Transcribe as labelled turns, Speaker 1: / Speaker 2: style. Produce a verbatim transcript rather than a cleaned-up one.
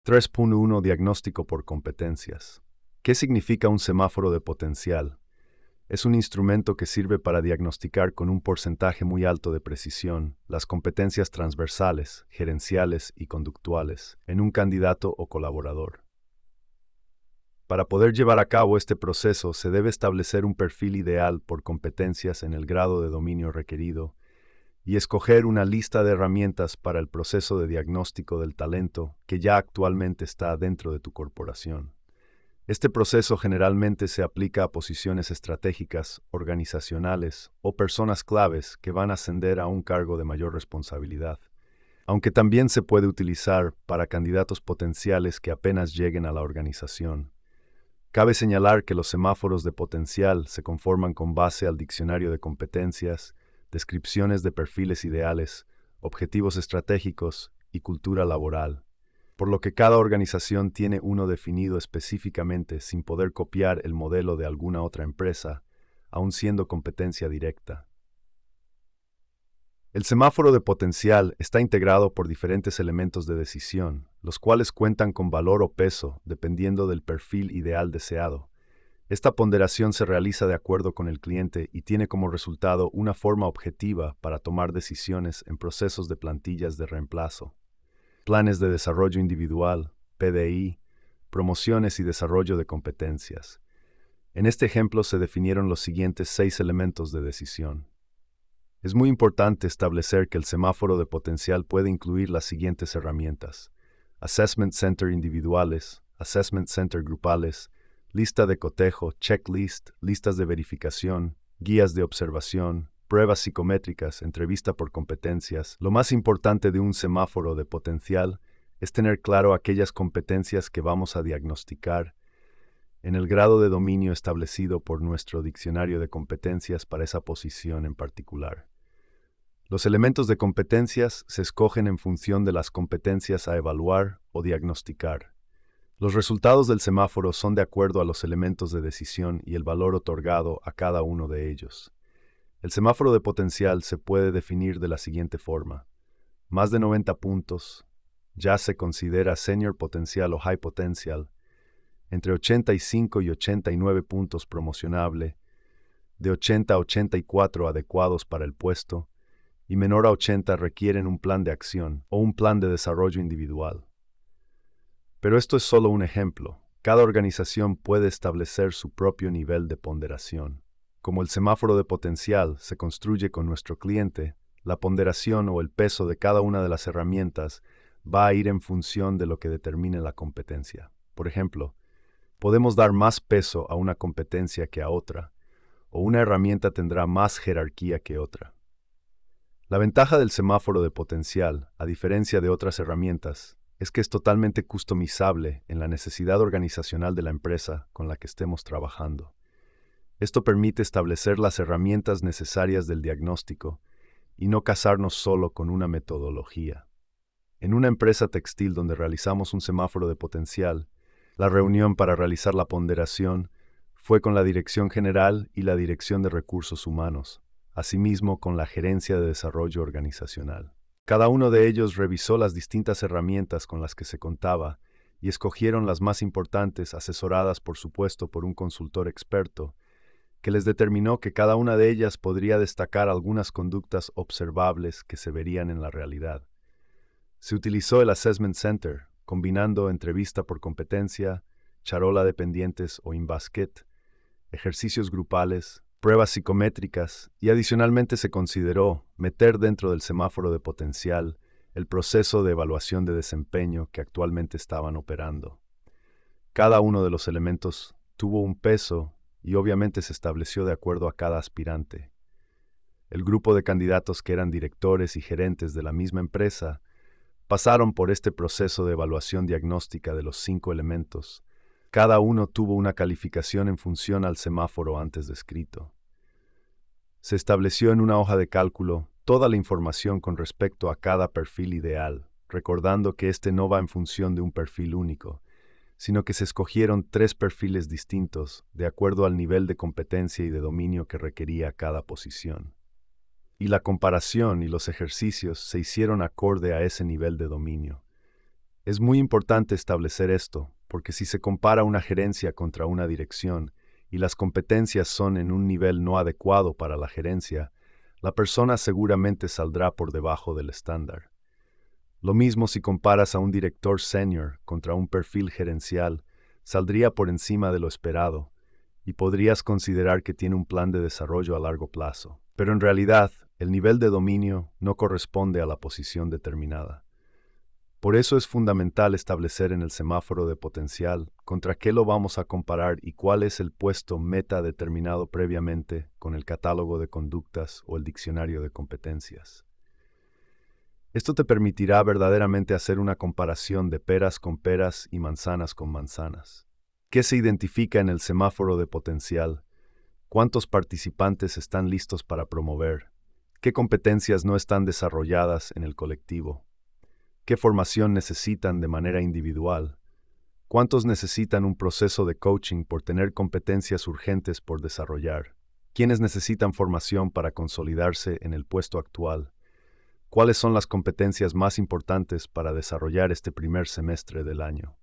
Speaker 1: tres punto uno Diagnóstico por competencias. ¿Qué significa un semáforo de potencial? Es un instrumento que sirve para diagnosticar con un porcentaje muy alto de precisión las competencias transversales, gerenciales y conductuales en un candidato o colaborador. Para poder llevar a cabo este proceso se debe establecer un perfil ideal por competencias en el grado de dominio requerido y escoger una lista de herramientas para el proceso de diagnóstico del talento que ya actualmente está dentro de tu corporación. Este proceso generalmente se aplica a posiciones estratégicas, organizacionales o personas claves que van a ascender a un cargo de mayor responsabilidad, aunque también se puede utilizar para candidatos potenciales que apenas lleguen a la organización. Cabe señalar que los semáforos de potencial se conforman con base al diccionario de competencias, descripciones de perfiles ideales, objetivos estratégicos y cultura laboral, por lo que cada organización tiene uno definido específicamente sin poder copiar el modelo de alguna otra empresa, aun siendo competencia directa. El semáforo de potencial está integrado por diferentes elementos de decisión, los cuales cuentan con valor o peso dependiendo del perfil ideal deseado. Esta ponderación se realiza de acuerdo con el cliente y tiene como resultado una forma objetiva para tomar decisiones en procesos de plantillas de reemplazo, planes de desarrollo individual, P D I, promociones y desarrollo de competencias. En este ejemplo se definieron los siguientes seis elementos de decisión. Es muy importante establecer que el semáforo de potencial puede incluir las siguientes herramientas: Assessment Center individuales, Assessment Center grupales, lista de cotejo, checklist, listas de verificación, guías de observación, pruebas psicométricas, entrevista por competencias. Lo más importante de un semáforo de potencial es tener claro aquellas competencias que vamos a diagnosticar en el grado de dominio establecido por nuestro diccionario de competencias para esa posición en particular. Los elementos de competencias se escogen en función de las competencias a evaluar o diagnosticar. Los resultados del semáforo son de acuerdo a los elementos de decisión y el valor otorgado a cada uno de ellos. El semáforo de potencial se puede definir de la siguiente forma: más de noventa puntos, ya se considera senior potencial o high potential; entre ochenta y cinco y ochenta y nueve puntos promocionable; de ochenta a ochenta y cuatro adecuados para el puesto; y menor a ochenta requieren un plan de acción o un plan de desarrollo individual. Pero esto es solo un ejemplo. Cada organización puede establecer su propio nivel de ponderación. Como el semáforo de potencial se construye con nuestro cliente, la ponderación o el peso de cada una de las herramientas va a ir en función de lo que determine la competencia. Por ejemplo, podemos dar más peso a una competencia que a otra, o una herramienta tendrá más jerarquía que otra. La ventaja del semáforo de potencial, a diferencia de otras herramientas, es que es totalmente customizable en la necesidad organizacional de la empresa con la que estemos trabajando. Esto permite establecer las herramientas necesarias del diagnóstico y no casarnos solo con una metodología. En una empresa textil donde realizamos un semáforo de potencial, la reunión para realizar la ponderación fue con la Dirección General y la Dirección de Recursos Humanos, asimismo con la Gerencia de Desarrollo Organizacional. Cada uno de ellos revisó las distintas herramientas con las que se contaba y escogieron las más importantes, asesoradas por supuesto por un consultor experto, que les determinó que cada una de ellas podría destacar algunas conductas observables que se verían en la realidad. Se utilizó el Assessment Center, combinando entrevista por competencia, charola de pendientes o in-basket, ejercicios grupales, pruebas psicométricas, y adicionalmente se consideró meter dentro del semáforo de potencial el proceso de evaluación de desempeño que actualmente estaban operando. Cada uno de los elementos tuvo un peso y obviamente se estableció de acuerdo a cada aspirante. El grupo de candidatos que eran directores y gerentes de la misma empresa pasaron por este proceso de evaluación diagnóstica de los cinco elementos. Cada uno tuvo una calificación en función al semáforo antes descrito. Se estableció en una hoja de cálculo toda la información con respecto a cada perfil ideal, recordando que este no va en función de un perfil único, sino que se escogieron tres perfiles distintos de acuerdo al nivel de competencia y de dominio que requería cada posición. Y la comparación y los ejercicios se hicieron acorde a ese nivel de dominio. Es muy importante establecer esto, porque si se compara una gerencia contra una dirección y las competencias son en un nivel no adecuado para la gerencia, la persona seguramente saldrá por debajo del estándar. Lo mismo si comparas a un director senior contra un perfil gerencial, saldría por encima de lo esperado, y podrías considerar que tiene un plan de desarrollo a largo plazo. Pero en realidad, el nivel de dominio no corresponde a la posición determinada. Por eso es fundamental establecer en el semáforo de potencial contra qué lo vamos a comparar y cuál es el puesto meta determinado previamente con el catálogo de conductas o el diccionario de competencias. Esto te permitirá verdaderamente hacer una comparación de peras con peras y manzanas con manzanas. ¿Qué se identifica en el semáforo de potencial? ¿Cuántos participantes están listos para promover? ¿Qué competencias no están desarrolladas en el colectivo? ¿Qué formación necesitan de manera individual? ¿Cuántos necesitan un proceso de coaching por tener competencias urgentes por desarrollar? ¿Quiénes necesitan formación para consolidarse en el puesto actual? ¿Cuáles son las competencias más importantes para desarrollar este primer semestre del año?